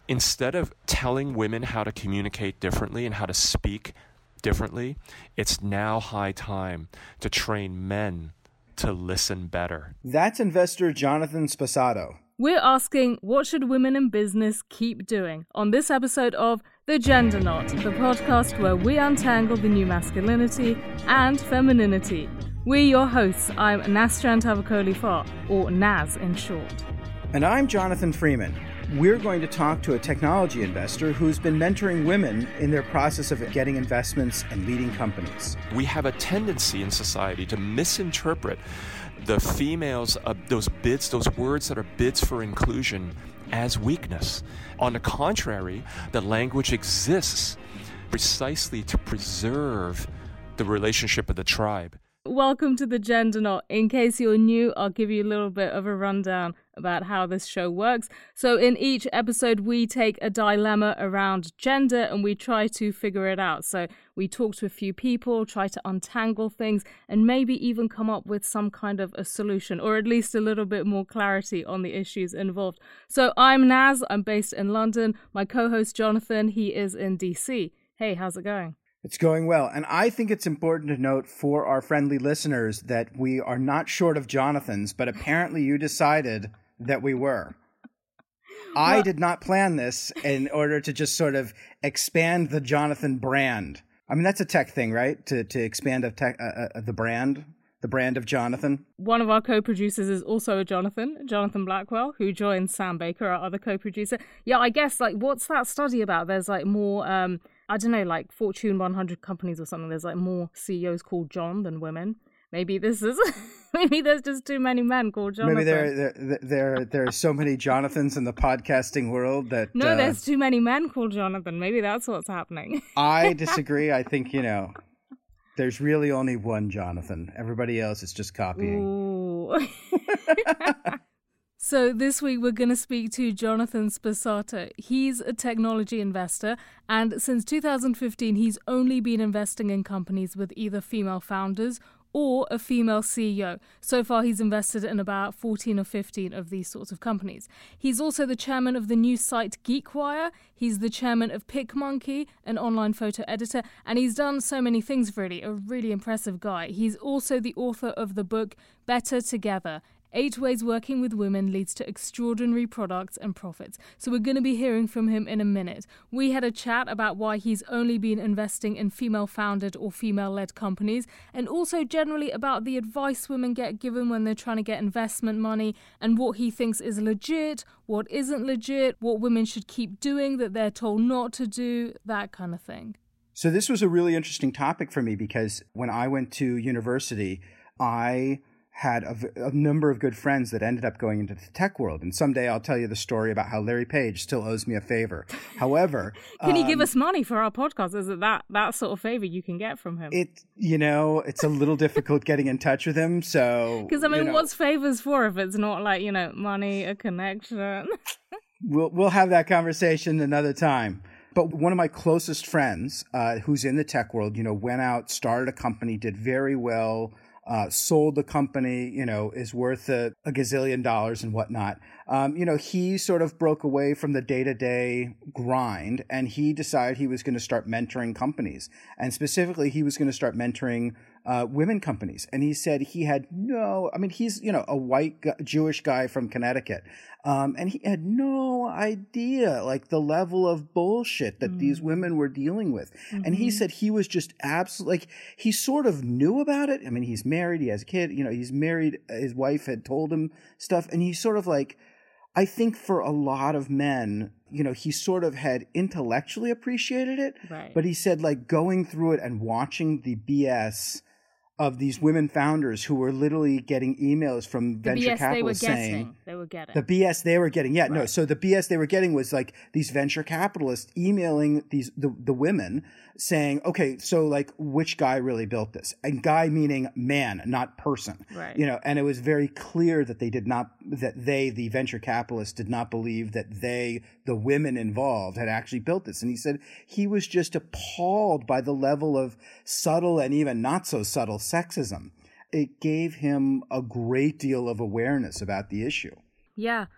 instead of telling women how to communicate differently and how to speak differently, it's now high time to train men to listen better. That's investor Jonathan Sposato. We're asking, what should women in business keep doing? On this episode of The Gender Knot, the podcast where we untangle the new masculinity and femininity. We're your hosts. I'm Nastran Tavakoli-Farr, or Naz in short. And I'm Jonathan Freeman. We're going to talk to a technology investor who's been mentoring women in their process of getting investments and leading companies. We have a tendency in society to misinterpret the females, those words that are bids for inclusion, as weakness. On the contrary, the language exists precisely to preserve the relationship of the tribe. Welcome to The Gender Knot. In case you're new, I'll give you a little bit of a rundown about how this show works. So in each episode, we take a dilemma around gender and we try to figure it out. So we talk to a few people, try to untangle things, and maybe even come up with some kind of a solution, or at least a little bit more clarity on the issues involved. So I'm Naz, I'm based in London. My co-host Jonathan, he is in DC. Hey, how's it going? It's going well. And I think it's important to note for our friendly listeners that we are not short of Jonathans, but apparently you decided that we were. I did not plan this in order to just sort of expand the Jonathan brand. I mean, that's a tech thing, right? To expand the brand of Jonathan. One of our co-producers is also a Jonathan Blackwell, who joins Sam Baker, our other co-producer. Yeah, I guess, what's that study about? There's, more, I don't know, Fortune 100 companies or something. There's, more CEOs called John than women. Maybe this is... Maybe there's just too many men called Jonathan. Maybe there are so many Jonathans in the podcasting world that... No, there's too many men called Jonathan. Maybe that's what's happening. I disagree. I think, there's really only one Jonathan. Everybody else is just copying. Ooh. So this week we're going to speak to Jonathan Sposato. He's a technology investor, and since 2015 he's only been investing in companies with either female founders or a female CEO. So far, he's invested in about 14 or 15 of these sorts of companies. He's also the chairman of the news site GeekWire. He's the chairman of PicMonkey, an online photo editor, and he's done so many things, really. A really impressive guy. He's also the author of the book Better Together: 8 Ways Working with Women Leads to Extraordinary Products and Profits. So we're going to be hearing from him in a minute. We had a chat about why he's only been investing in female-founded or female-led companies, and also generally about the advice women get given when they're trying to get investment money, and what he thinks is legit, what isn't legit, what women should keep doing that they're told not to do, that kind of thing. So this was a really interesting topic for me because when I went to university, I had a number of good friends that ended up going into the tech world. And someday I'll tell you the story about how Larry Page still owes me a favor. However... Can he give us money for our podcast? Is it that sort of favor you can get from him? It's a little difficult getting in touch with him, so... Because, what's favors for if it's not money, a connection? We'll have that conversation another time. But one of my closest friends, who's in the tech world, went out, started a company, did very well... sold the company, is worth a gazillion dollars and whatnot. He sort of broke away from the day-to-day grind, and he decided he was going to start mentoring companies. And specifically, he was going to start mentoring women companies. And he said he had he's, a white Jewish guy from Connecticut. And he had no idea, the level of bullshit that these women were dealing with. Mm-hmm. And he said he was just absolutely, he sort of knew about it. He's married, he has a kid, he's married, his wife had told him stuff. And he sort of I think for a lot of men, he sort of had intellectually appreciated it. Right. But he said, going through it and watching the BS of these women founders who were literally getting emails from venture capitalists saying they were getting the BS they were getting. Yeah, right. No. So the BS they were getting was these venture capitalists emailing the women saying, okay, so which guy really built this? And guy meaning man, not person. Right. And it was very clear that the venture capitalists did not believe that the women involved had actually built this. And he said he was just appalled by the level of subtle and even not so subtle sexism. It gave him a great deal of awareness about the issue. Yeah.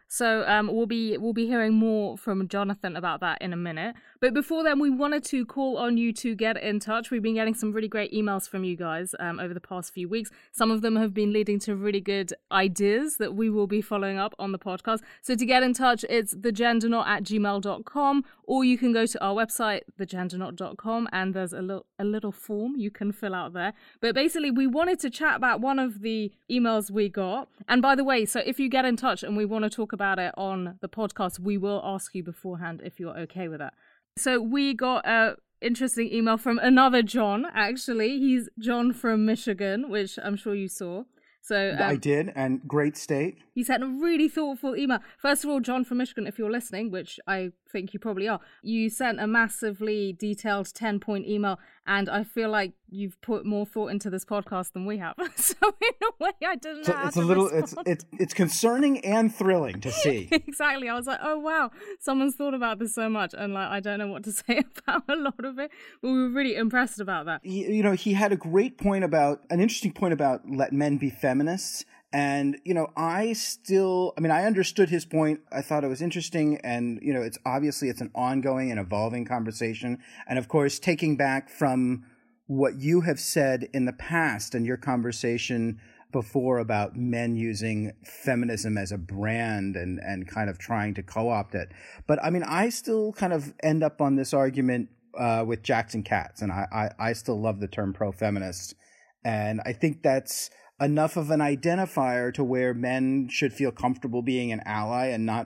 So we'll be hearing more from Jonathan about that in a minute. But before then, we wanted to call on you to get in touch. We've been getting some really great emails from you guys over the past few weeks. Some of them have been leading to really good ideas that we will be following up on the podcast. So to get in touch, it's thegendernot@gmail.com, or you can go to our website, thegendernot.com, and there's a little form you can fill out there. But basically, we wanted to chat about one of the emails we got. And by the way, so if you get in touch and we want to talk about it on the podcast, we will ask you beforehand if you're okay with that. So we got a interesting email from another John, actually. He's John from Michigan, which I'm sure you saw. So I did, and great state. He sent a really thoughtful email. First of all, John from Michigan, if you're listening, which I think you probably are, you sent a massively detailed 10-point email, and I feel like you've put more thought into this podcast than we have. So in a way, I didn't know how to respond. It's concerning and thrilling to see. Exactly. I was like, oh wow, someone's thought about this so much, and like I don't know what to say about a lot of it. But we were really impressed about that. He had a great point an interesting point about let men be feminists. And, I understood his point. I thought it was interesting. And, it's an ongoing and evolving conversation. And of course, taking back from what you have said in the past and your conversation before about men using feminism as a brand and kind of trying to co-opt it. But I still kind of end up on this argument with Jackson Katz. And I still love the term pro-feminist. And I think that's enough of an identifier to where men should feel comfortable being an ally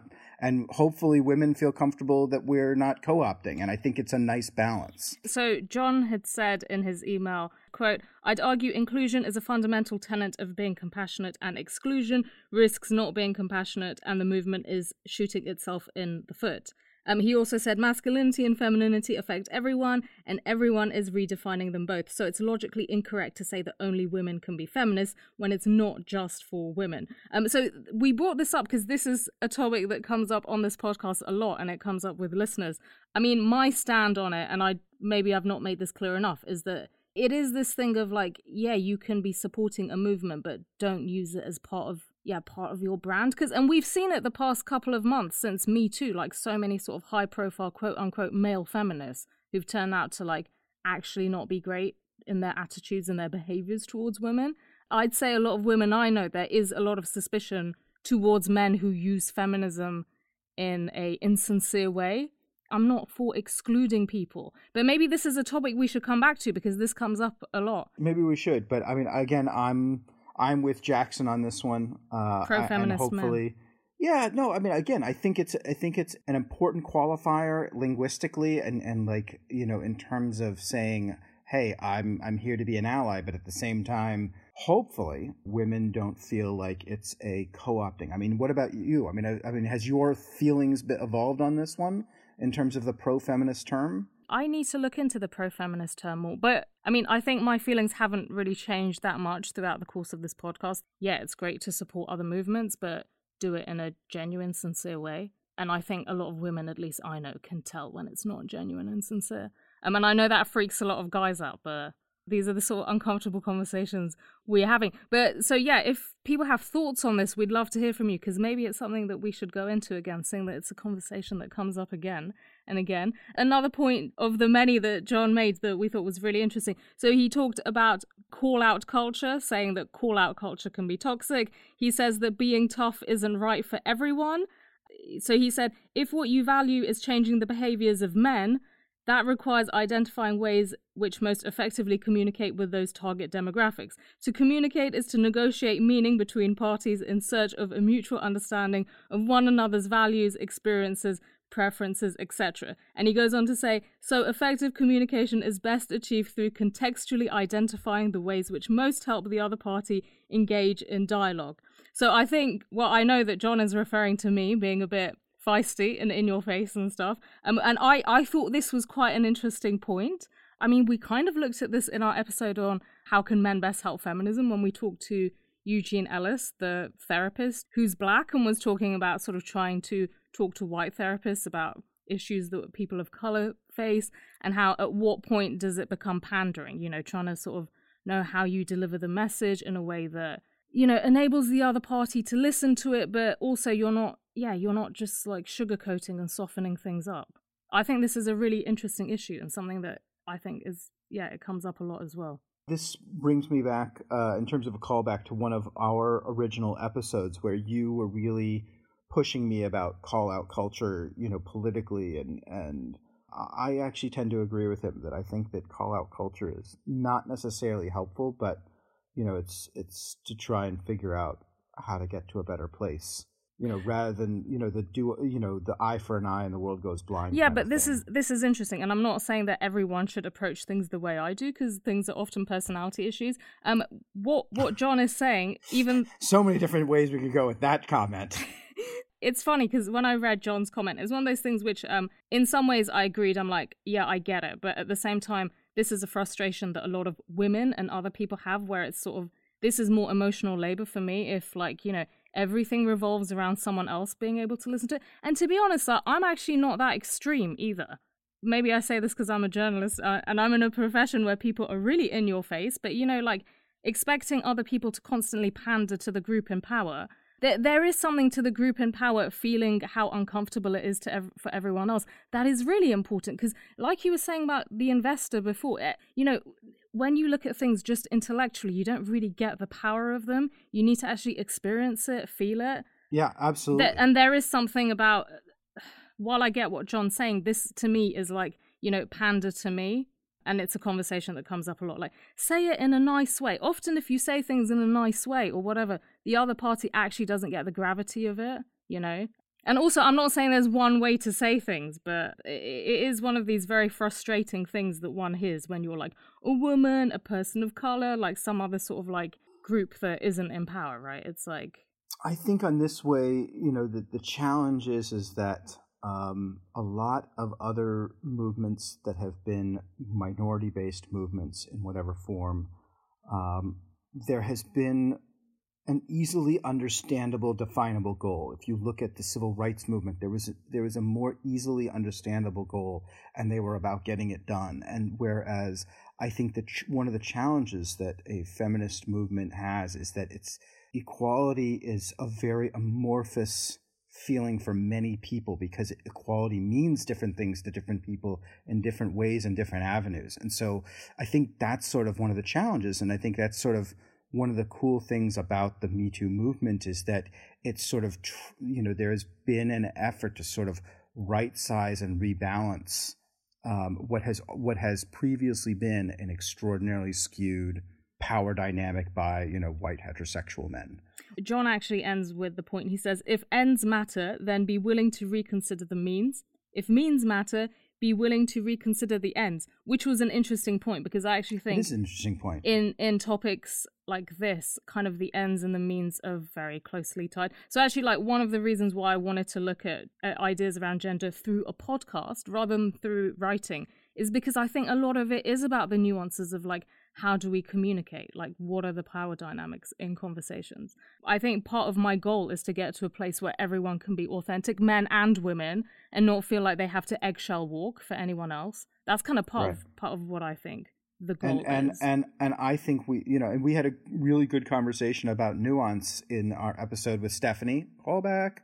and hopefully women feel comfortable that we're not co-opting. And I think it's a nice balance. So John had said in his email, quote, "I'd argue inclusion is a fundamental tenet of being compassionate, and exclusion risks not being compassionate, and the movement is shooting itself in the foot." He also said masculinity and femininity affect everyone, and everyone is redefining them both. So it's logically incorrect to say that only women can be feminists when it's not just for women. So we brought this up because this is a topic that comes up on this podcast a lot, and it comes up with listeners. My stand on it, and maybe I've not made this clear enough, is that it is this thing of like, yeah, you can be supporting a movement, but don't use it as part of your brand. And we've seen it the past couple of months since Me Too, like so many sort of high profile, quote unquote, male feminists who've turned out to like actually not be great in their attitudes and their behaviors towards women. I'd say a lot of women I know, there is a lot of suspicion towards men who use feminism in a insincere way. I'm not for excluding people, but maybe this is a topic we should come back to because this comes up a lot. Maybe we should, but again, I'm with Jackson on this one. Pro-feminist and hopefully, men. Yeah, no, again, I think it's an important qualifier linguistically and like, in terms of saying, hey, I'm here to be an ally, but at the same time, hopefully women don't feel like it's a co-opting. What about you? Has your feelings evolved on this one in terms of the pro-feminist term? I need to look into the pro-feminist term more. But, I think my feelings haven't really changed that much throughout the course of this podcast. Yeah, it's great to support other movements, but do it in a genuine, sincere way. And I think a lot of women, at least I know, can tell when it's not genuine and sincere. And I know that freaks a lot of guys out, but these are the sort of uncomfortable conversations we're having. But so, yeah, if people have thoughts on this, we'd love to hear from you, because maybe it's something that we should go into again, seeing that it's a conversation that comes up again and again. Another point of the many that John made that we thought was really interesting. So he talked about call-out culture, saying that call-out culture can be toxic. He says that being tough isn't right for everyone. So he said, if what you value is changing the behaviors of men, that requires identifying ways which most effectively communicate with those target demographics. To communicate is to negotiate meaning between parties in search of a mutual understanding of one another's values, experiences, preferences, etc. And he goes on to say, so effective communication is best achieved through contextually identifying the ways which most help the other party engage in dialogue. So I think, I know that John is referring to me being a bit feisty and in your face and stuff. And I thought this was quite an interesting point. We kind of looked at this in our episode on how can men best help feminism when we talked to Eugene Ellis, the therapist who's Black, and was talking about sort of trying to talk to white therapists about issues that people of color face, and how at what point does it become pandering, trying to sort of know how you deliver the message in a way that, enables the other party to listen to it, but also you're not you're not just like sugarcoating and softening things up. I think this is a really interesting issue and something that I think is, it comes up a lot as well. This brings me back in terms of a callback to one of our original episodes where you were really pushing me about call-out culture, politically, and I actually tend to agree with him that I think that call-out culture is not necessarily helpful, but it's to try and figure out how to get to a better place. Rather than the eye for an eye and the world goes blind. Yeah, but this is interesting, and I'm not saying that everyone should approach things the way I do, because things are often personality issues. What John is saying, even so many different ways we could go with that comment. It's funny because when I read John's comment, it's one of those things which, in some ways, I agreed. I'm like, yeah, I get it, but at the same time, this is a frustration that a lot of women and other people have, where it's sort of, this is more emotional labor for me. If everything revolves around someone else being able to listen to it. And to be honest, I'm actually not that extreme either. Maybe I say this because I'm a journalist and I'm in a profession where people are really in your face, but expecting other people to constantly pander to the group in power. There is something to the group in power feeling how uncomfortable it is for everyone else. That is really important because, like you were saying about the investor before, when you look at things just intellectually, you don't really get the power of them. You need to actually experience it, feel it. Yeah, absolutely. And there is something about, while I get what John's saying, this to me is like, pander to me. And it's a conversation that comes up a lot. Like, say it in a nice way. Often if you say things in a nice way or whatever, the other party actually doesn't get the gravity of it, And also, I'm not saying there's one way to say things, but it is one of these very frustrating things that one hears when you're like a woman, a person of color, like some other sort of like group that isn't in power, right? It's like... I think on this way, the challenge is that a lot of other movements that have been minority-based movements in whatever form, there has been an easily understandable, definable goal. If you look at the civil rights movement, there was a more easily understandable goal, and they were about getting it done. And whereas I think that one of the challenges that a feminist movement has is that its equality is a very amorphous feeling for many people, because equality means different things to different people in different ways and different avenues. And so I think that's sort of one of the challenges, and I think that's sort of one of the cool things about the Me Too movement is that it's sort of, there's been an effort to sort of right size and rebalance what has previously been an extraordinarily skewed power dynamic by, white heterosexual men. John actually ends with the point. He says, if ends matter, then be willing to reconsider the means. If means matter, be willing to reconsider the ends, which was an interesting point, because I actually think it is an interesting point. In topics like this, kind of the ends and the means are very closely tied. So actually, like, one of the reasons why I wanted to look at ideas around gender through a podcast rather than through writing is because I think a lot of it is about the nuances of, like, how do we communicate? Like, what are the power dynamics in conversations? I think part of my goal is to get to a place where everyone can be authentic, men and women, and not feel like they have to eggshell walk for anyone else. That's kind of part of what I think the goal is. And I think we had a really good conversation about nuance in our episode with Stephanie Callback,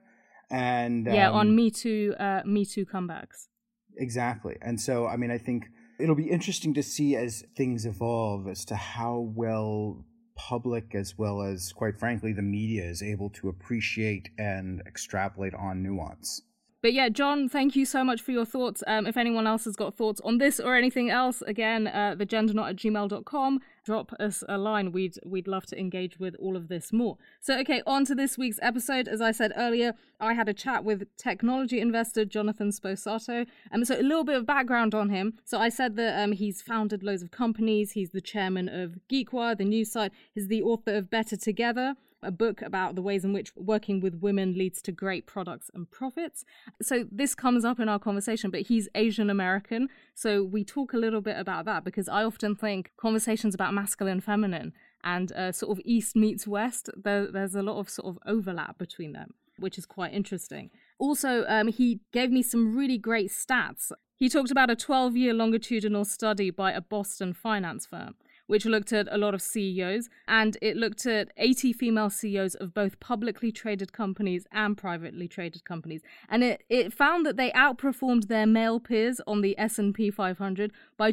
and on Me Too comebacks. Exactly. And so, I mean, I think it'll be interesting to see as things evolve as to how well public, as well as, quite frankly, the media is able to appreciate and extrapolate on nuance. But yeah, John, thank you so much for your thoughts. If anyone else has got thoughts on this or anything else, again, thegendernot@gmail.com. Drop us a line. We'd love to engage with all of this more. So, okay, on to this week's episode. As I said earlier, I had a chat with technology investor Jonathan Sposato. So a little bit of background on him. So I said that he's founded loads of companies. He's the chairman of GeekWire, the news site. He's the author of Better Together, a book about the ways in which working with women leads to great products and profits. So this comes up in our conversation, but he's Asian American. So we talk a little bit about that, because I often think conversations about masculine, feminine, and sort of East meets West, there's a lot of sort of overlap between them, which is quite interesting. Also, he gave me some really great stats. He talked about a 12-year longitudinal study by a Boston finance firm, which looked at a lot of CEOs, and it looked at 80 female CEOs of both publicly traded companies and privately traded companies. And it found that they outperformed their male peers on the S&P 500 by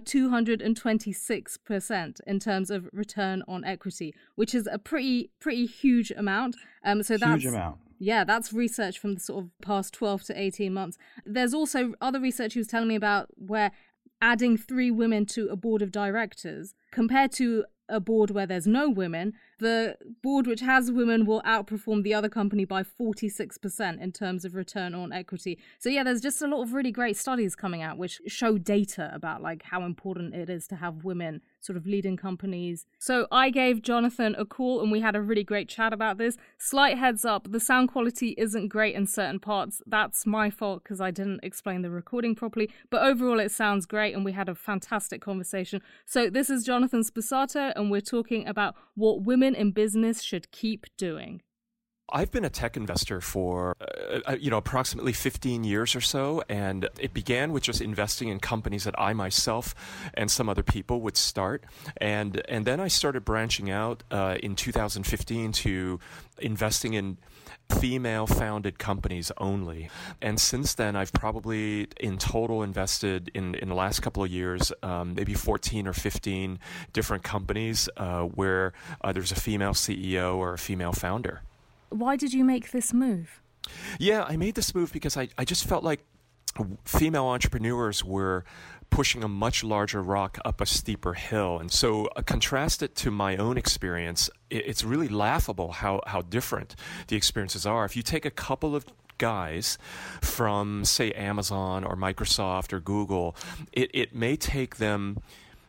226% in terms of return on equity, which is a pretty huge amount. Huge amount. Yeah, that's research from the sort of past 12 to 18 months. There's also other research he was telling me about where adding 3 women to a board of directors compared to a board where there's no women, the board which has women will outperform the other company by 46% in terms of return on equity. So yeah, there's just a lot of really great studies coming out which show data about like how important it is to have women sort of leading companies. So I gave Jonathan a call and we had a really great chat about this. Slight heads up, the sound quality isn't great in certain parts. That's my fault because I didn't explain the recording properly. But overall it sounds great and we had a fantastic conversation. So this is Jonathan Sposato and we're talking about what women in business should keep doing. I've been a tech investor for, approximately 15 years or so, and it began with just investing in companies that I myself and some other people would start, and then I started branching out in 2015 to investing in female-founded companies only. And since then, I've probably in total invested in the last couple of years, maybe 14 or 15 different companies where there's a female CEO or a female founder. Why did you make this move? Yeah, I made this move because I just felt like female entrepreneurs were pushing a much larger rock up a steeper hill. And so contrast it to my own experience, it's really laughable how different the experiences are. If you take a couple of guys from, say, Amazon or Microsoft or Google, it may take them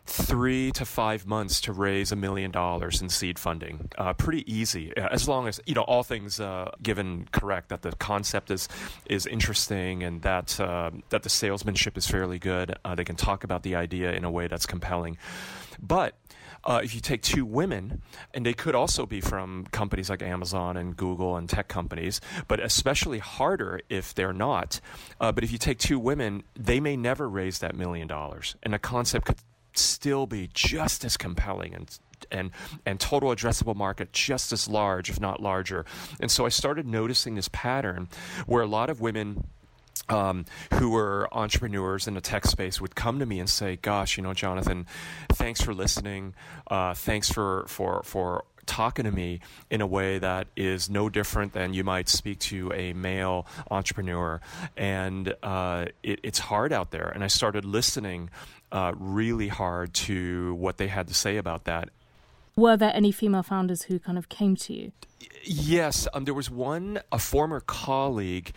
3 to 5 months to raise $1 million in seed funding. Pretty easy, as long as, all things given correct, that the concept is interesting and that the salesmanship is fairly good. They can talk about the idea in a way that's compelling. But if you take 2 women, and they could also be from companies like Amazon and Google and tech companies, but especially harder if they're not. But if you take 2 women, they may never raise that $1 million. And the concept could still be just as compelling and total addressable market just as large, if not larger. And so I started noticing this pattern where a lot of women who were entrepreneurs in the tech space would come to me and say, gosh, Jonathan, thanks for listening. Thanks for talking to me in a way that is no different than you might speak to a male entrepreneur. And it's hard out there. And I started listening really hard to what they had to say about that. Were there any female founders who kind of came to you? Yes. There was a former colleague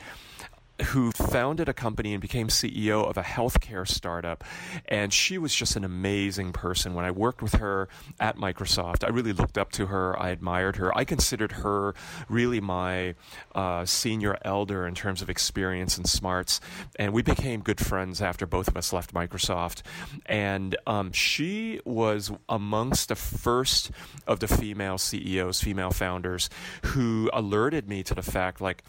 who founded a company and became CEO of a healthcare startup. And she was just an amazing person. When I worked with her at Microsoft, I really looked up to her. I admired her. I considered her really my senior elder in terms of experience and smarts. And we became good friends after both of us left Microsoft. And she was amongst the first of the female CEOs, female founders, who alerted me to the fact, like,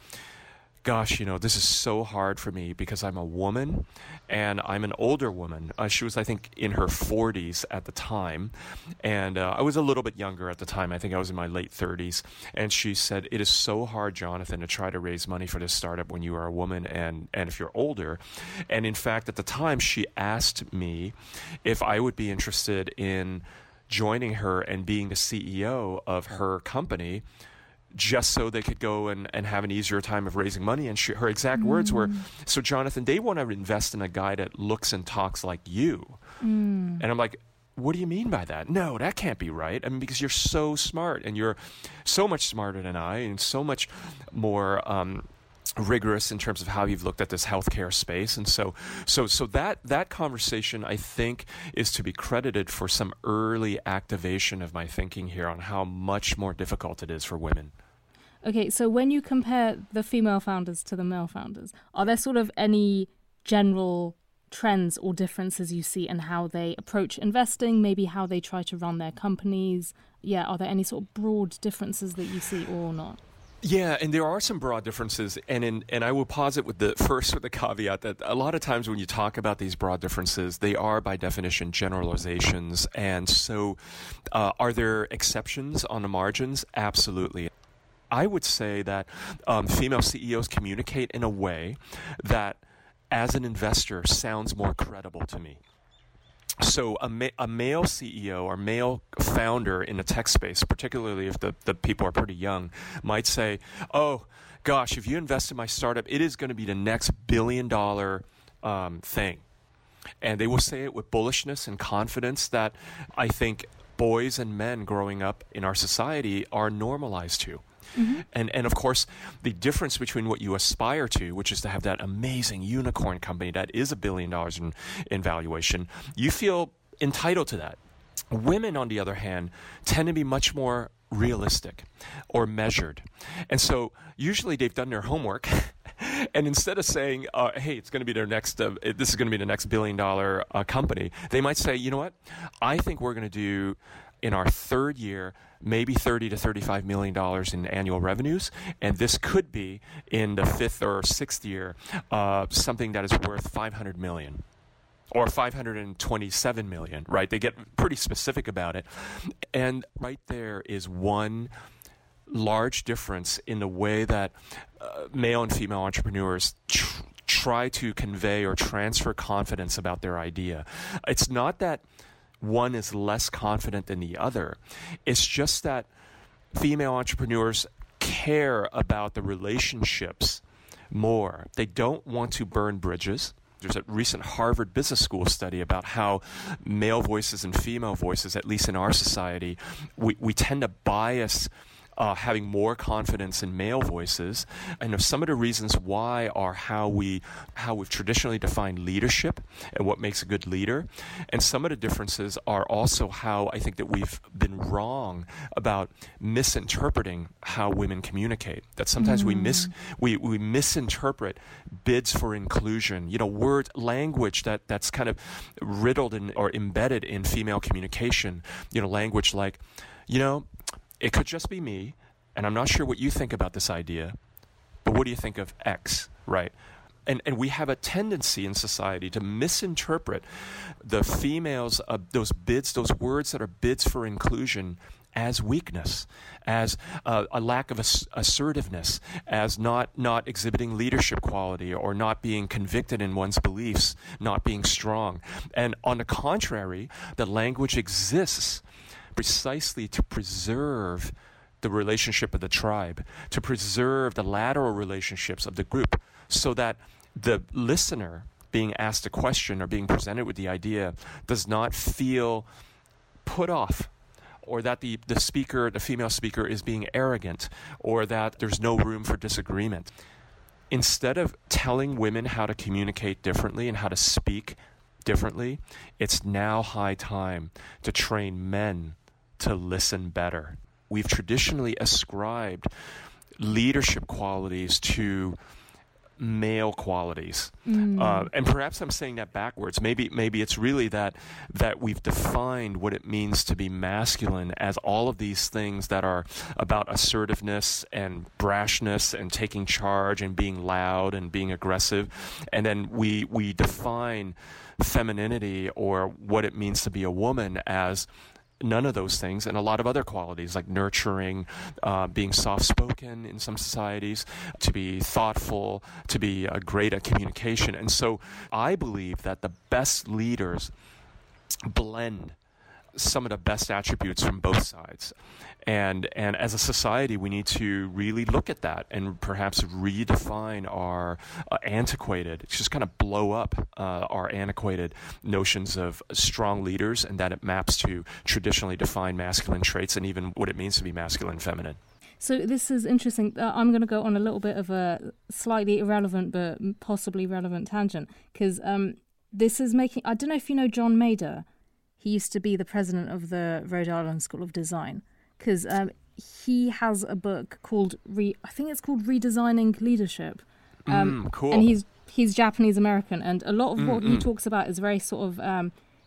gosh, this is so hard for me because I'm a woman and I'm an older woman. She was, I think, in her 40s at the time. And I was a little bit younger at the time. I think I was in my late 30s. And she said, it is so hard, Jonathan, to try to raise money for this startup when you are a woman and if you're older. And in fact, at the time, she asked me if I would be interested in joining her and being the CEO of her company, just so they could go and have an easier time of raising money. And her exact words were, so Jonathan, they want to invest in a guy that looks and talks like you. And I'm like, what do you mean by that? No, that can't be right. I mean, because you're so smart and you're so much smarter than I and so much more rigorous in terms of how you've looked at this healthcare space. And so that conversation, I think, is to be credited for some early activation of my thinking here on how much more difficult it is for women. Okay, so when you compare the female founders to the male founders, are there sort of any general trends or differences you see in how they approach investing, maybe how they try to run their companies? Yeah, are there any sort of broad differences that you see or not? Yeah, and there are some broad differences, and I will posit with the caveat that a lot of times when you talk about these broad differences, they are by definition generalizations, and so are there exceptions on the margins? Absolutely. I would say that female CEOs communicate in a way that, as an investor, sounds more credible to me. So a male CEO or male founder in the tech space, particularly if the people are pretty young, might say, oh, gosh, if you invest in my startup, it is going to be the next billion-dollar thing. And they will say it with bullishness and confidence that I think boys and men growing up in our society are normalized to. Mm-hmm. And of course, the difference between what you aspire to, which is to have that amazing unicorn company that is $1 billion in valuation, you feel entitled to that. Women, on the other hand, tend to be much more realistic or measured. And so usually they've done their homework. And instead of saying, hey, it's going to be their next, this is going to be the next $1 billion company, they might say, you know what, I think we're going to do in our third year, maybe $30 to $35 million in annual revenues, and this could be in the fifth or sixth year something that is worth $500 million or $527 million, right? They get pretty specific about it. And right there is one large difference in the way that male and female entrepreneurs try to convey or transfer confidence about their idea. It's not that one is less confident than the other. It's just that female entrepreneurs care about the relationships more. They don't want to burn bridges. There's a recent Harvard Business School study about how male voices and female voices, at least in our society, we tend to bias having more confidence in male voices. And some of the reasons why are how we've traditionally defined leadership and what makes a good leader. And some of the differences are also how I think that we've been wrong about misinterpreting how women communicate. That sometimes we misinterpret bids for inclusion, language that's kind of riddled or embedded in female communication, language like, it could just be me, and I'm not sure what you think about this idea, but what do you think of X, right? And we have a tendency in society to misinterpret the females, those words that are bids for inclusion, as weakness, as a lack of assertiveness, as not exhibiting leadership quality or not being convicted in one's beliefs, not being strong. And on the contrary, the language exists precisely to preserve the relationship of the tribe, to preserve the lateral relationships of the group, so that the listener being asked a question or being presented with the idea does not feel put off, or that the female speaker is being arrogant, or that there's no room for disagreement. Instead of telling women how to communicate differently and how to speak differently, it's now high time to train men to listen better. We've traditionally ascribed leadership qualities to male qualities. And perhaps I'm saying that backwards. Maybe it's really that we've defined what it means to be masculine as all of these things that are about assertiveness and brashness and taking charge and being loud and being aggressive. And then we define femininity or what it means to be a woman as none of those things, and a lot of other qualities like nurturing, being soft-spoken in some societies, to be thoughtful, to be great at communication. And so I believe that the best leaders blend some of the best attributes from both sides. And as a society, we need to really look at that and perhaps redefine our just kind of blow up our antiquated notions of strong leaders, and that it maps to traditionally defined masculine traits and even what it means to be masculine and feminine. So this is interesting. I'm going to go on a little bit of a slightly irrelevant but possibly relevant tangent, because this is making... I don't know if you know John Mader. He used to be the president of the Rhode Island School of Design, because he has a book called I think it's called Redesigning Leadership. Cool. And he's Japanese American, and a lot of what he talks about is very sort of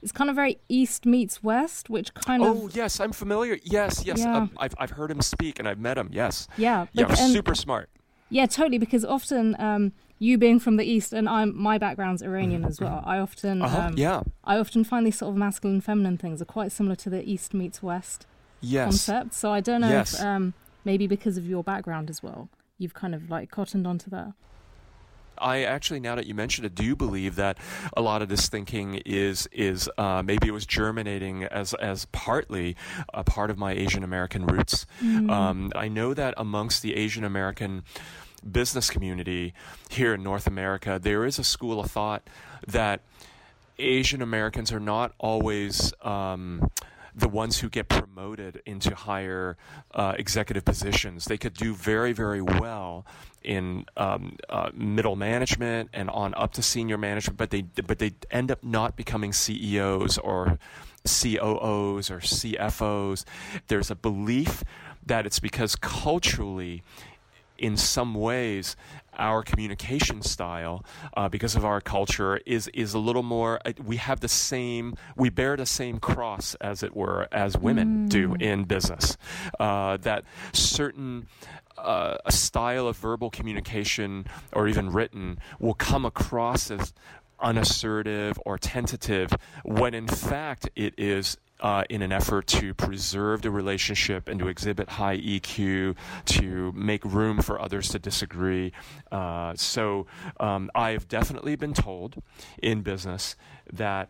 it's kind of very East meets West, which kind of... Oh, yes, I'm familiar. Yes. Yeah. I've heard him speak and I've met him, yes. Yeah. Super smart. Yeah, totally, because often you being from the East, and my background's Iranian as well, I often find these sort of masculine and feminine things are quite similar to the East meets West concept. So I don't know if maybe because of your background as well, you've kind of like cottoned onto that. I actually, now that you mention it, do believe that a lot of this thinking is maybe it was germinating as partly a part of my Asian American roots. I know that amongst the Asian American business community here in North America, there is a school of thought that Asian Americans are not always the ones who get promoted into higher executive positions. They could do very, very well in middle management and on up to senior management, but they end up not becoming CEOs or COOs or CFOs. There's a belief that it's because culturally, in some ways, our communication style, because of our culture, is a little more. We bear the same cross, as it were, as women do in business. That certain a style of verbal communication, or even written, will come across as unassertive or tentative, when in fact it is. In an effort to preserve the relationship and to exhibit high EQ, to make room for others to disagree. So I've definitely been told in business that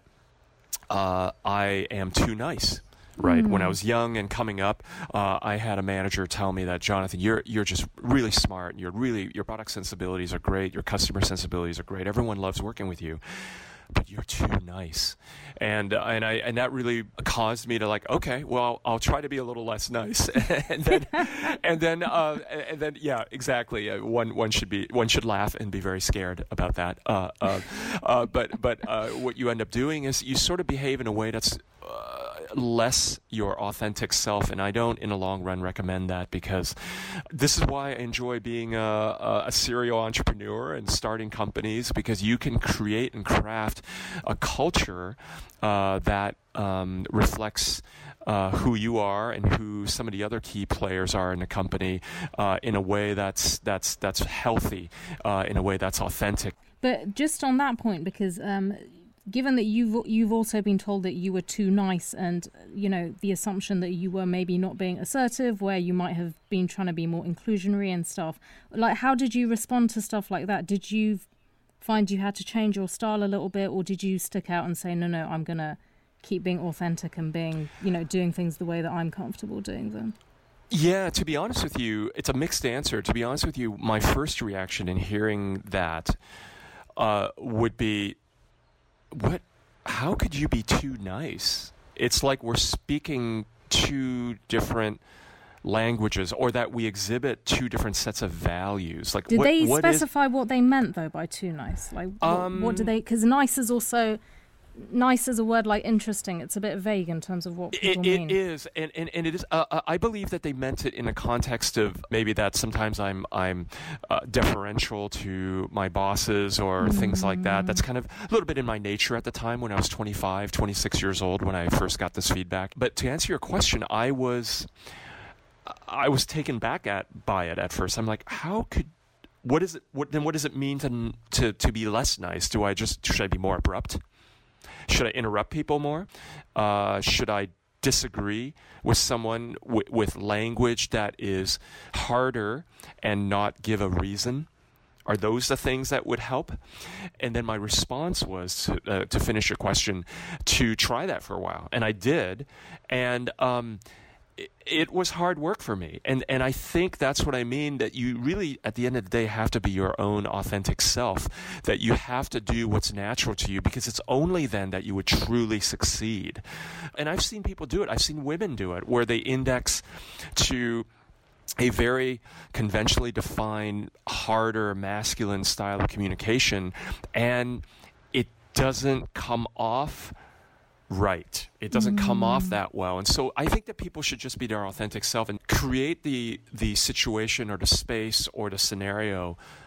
I am too nice. Right. When I was young and coming up, I had a manager tell me that, Jonathan, you're just really smart. Your product sensibilities are great. Your customer sensibilities are great. Everyone loves working with you. But you're too nice, and that really caused me to like, okay, well, I'll try to be a little less nice, and then yeah, exactly. One should laugh and be very scared about that. But what you end up doing is you sort of behave in a way that's less your authentic self, and I don't in the long run recommend that, because this is why I enjoy being a serial entrepreneur and starting companies, because you can create and craft a culture that reflects who you are and who some of the other key players are in the company in a way that's healthy, in a way that's authentic. But just on that point, because given that you've also been told that you were too nice, and the assumption that you were maybe not being assertive, where you might have been trying to be more inclusionary and stuff, like how did you respond to stuff like that? Did you find you had to change your style a little bit, or did you stick out and say, no, I'm gonna keep being authentic and being doing things the way that I'm comfortable doing them? Yeah, to be honest with you, it's a mixed answer. To be honest with you, my first reaction in hearing that would be, what? How could you be too nice? It's like we're speaking two different languages, or that we exhibit two different sets of values. Like, did they specify what they meant though by too nice? Like, what do they? Because nice is also nice as a word, like interesting. It's a bit vague in terms of what people mean. It is, and it is. I believe that they meant it in a context of maybe that sometimes I'm deferential to my bosses or things like that. That's kind of a little bit in my nature at the time when I was 25, 26 years old when I first got this feedback. But to answer your question, I was taken back by it at first. I'm like, how could? What is it? What does it mean to be less nice? Should I be more abrupt? Should I interrupt people more? Should I disagree with someone with language that is harder and not give a reason? Are those the things that would help? And then my response was, to finish your question, to try that for a while. And I did. And it was hard work for me. And I think that's what I mean, that you really, at the end of the day, have to be your own authentic self, that you have to do what's natural to you, because it's only then that you would truly succeed. And I've seen people do it. I've seen women do it, where they index to a very conventionally defined, harder, masculine style of communication, and it doesn't come off right. It doesn't come off that well. And so I think that people should just be their authentic self and create the situation or the space or the scenario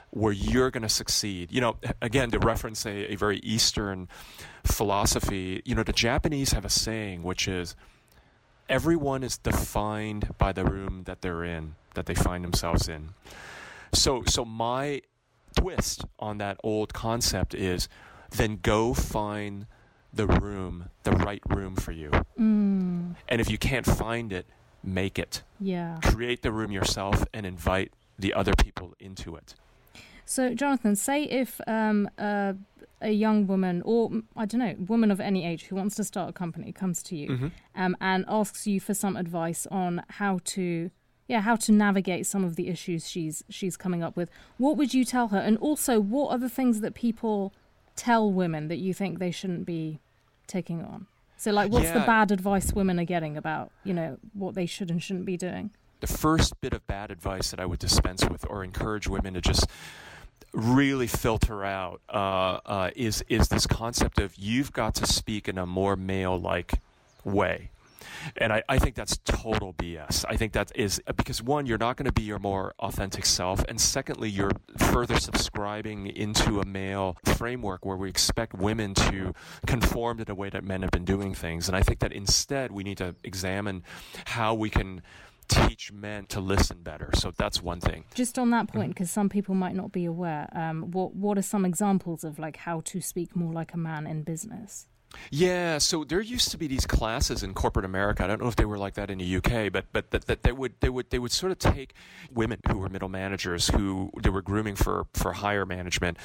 where you're going to succeed. Again, to reference a very Eastern philosophy, the Japanese have a saying, which is, everyone is defined by the room that they're in, that they find themselves in. So my twist on that old concept is, then go find the right room for you. And if you can't find it, make it. Yeah. Create the room yourself and invite the other people into it. So, Jonathan, say if a young woman, or I don't know, woman of any age who wants to start a company comes to you and asks you for some advice on how to navigate some of the issues she's coming up with, what would you tell her? And also, what are the things that people tell women that you think they shouldn't be taking on? So, what's the bad advice women are getting about, what they should and shouldn't be doing? The first bit of bad advice that I would dispense with or encourage women to just really filter out is this concept of, you've got to speak in a more male-like way. And I think that's total BS. I think that is because, one, you're not going to be your more authentic self, and secondly, you're further subscribing into a male framework where we expect women to conform to the way that men have been doing things. And I think that instead we need to examine how we can teach men to listen better. So that's one thing. Just on that point, because some people might not be aware, what are some examples of how to speak more like a man in business? Yeah, so there used to be these classes in corporate America. I don't know if they were like that in the UK, but that they would sort of take women who were middle managers who they were grooming for higher management,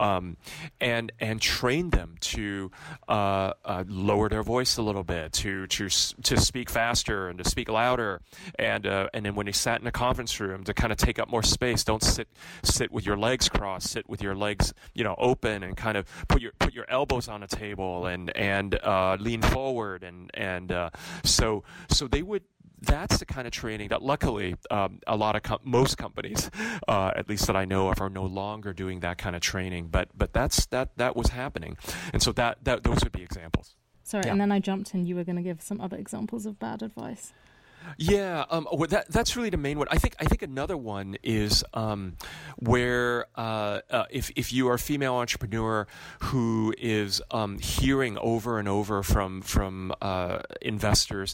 and train them to lower their voice a little bit, to speak faster and to speak louder, and then when they sat in a conference room, to kind of take up more space. Don't sit with your legs crossed. Sit with your legs open, and kind of put your elbows on a table and lean forward, and so they would. That's the kind of training that, luckily, a lot of most companies, at least that I know of, are no longer doing that kind of training. But that was happening, and so that those would be examples. Sorry, yeah. And then I jumped in. You were going to give some other examples of bad advice. Yeah, well, that's really the main one. I think another one is where if you are a female entrepreneur who is hearing over and over from investors,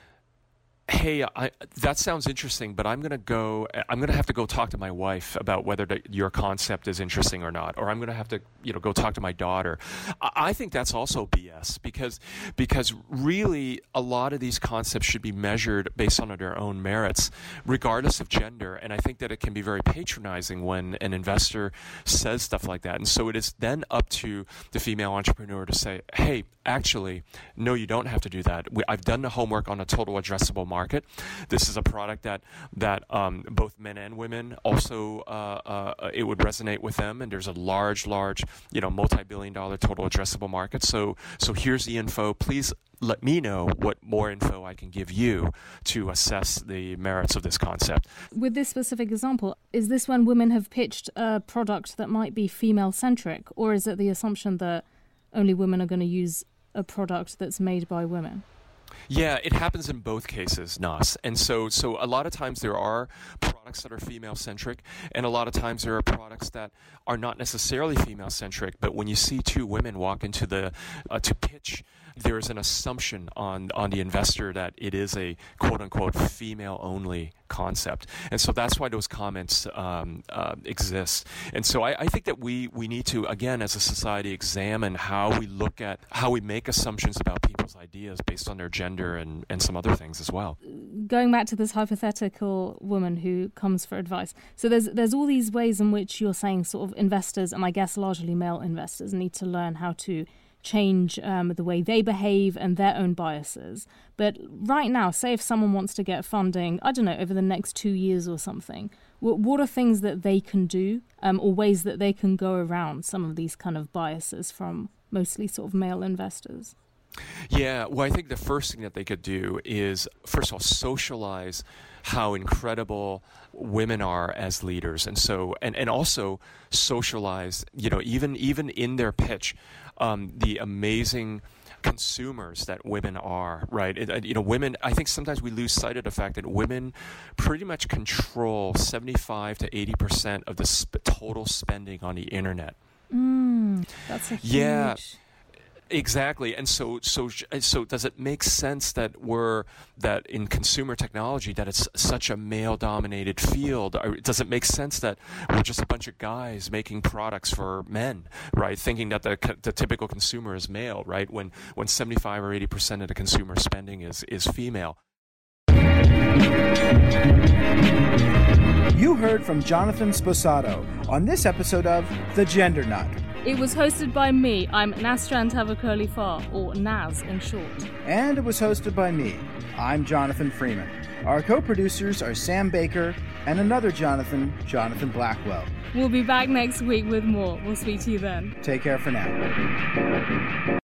hey, that sounds interesting, but I'm going to have to go talk to my wife about whether your concept is interesting or not, or I'm going to have to, go talk to my daughter. I think that's also BS because really a lot of these concepts should be measured based on their own merits, regardless of gender. And I think that it can be very patronizing when an investor says stuff like that. And so it is then up to the female entrepreneur to say, hey, actually, no, you don't have to do that. I've done the homework on a total addressable market. This is a product that both men and women also it would resonate with them, and there's a large multi-billion-dollar total addressable market. So here's the info. Please let me know what more info I can give you to assess the merits of this concept. With this specific example, is this when women have pitched a product that might be female-centric, or is it the assumption that only women are going to use a product that's made by women? Yeah, it happens in both cases, Nas. And so a lot of times there are products that are female-centric, and a lot of times there are products that are not necessarily female-centric. But when you see two women walk into to pitch, there is an assumption on the investor that it is a quote-unquote female-only concept. And so that's why those comments exist. And so I think that we need to, again, as a society, examine how we make assumptions about people's ideas based on their gender and some other things as well. Going back to this hypothetical woman who comes for advice. So there's all these ways in which you're saying sort of investors, and I guess largely male investors, need to learn how to change the way they behave and their own biases. But right now, say if someone wants to get funding, I don't know, over the next 2 years or something, what are things that they can do or ways that they can go around some of these kind of biases from mostly sort of male investors? Yeah, well, I think the first thing that they could do is, first of all, socialize how incredible women are as leaders, and so and also socialize, even in their pitch, the amazing consumers that women are, right? Women, I think sometimes we lose sight of the fact that women pretty much control 75 to 80% of the total spending on the internet. That's a huge... Yeah. Exactly, and so does it make sense that in consumer technology that it's such a male-dominated field? Or does it make sense that we're just a bunch of guys making products for men, right? Thinking that the typical consumer is male, right? When 75 or 80% of the consumer spending is female. You heard from Jonathan Sposato on this episode of The Gender Nut. It was hosted by me. I'm Nastran Tavakoli-Far, or Naz in short. And it was hosted by me. I'm Jonathan Freeman. Our co-producers are Sam Baker and another Jonathan Blackwell. We'll be back next week with more. We'll speak to you then. Take care for now.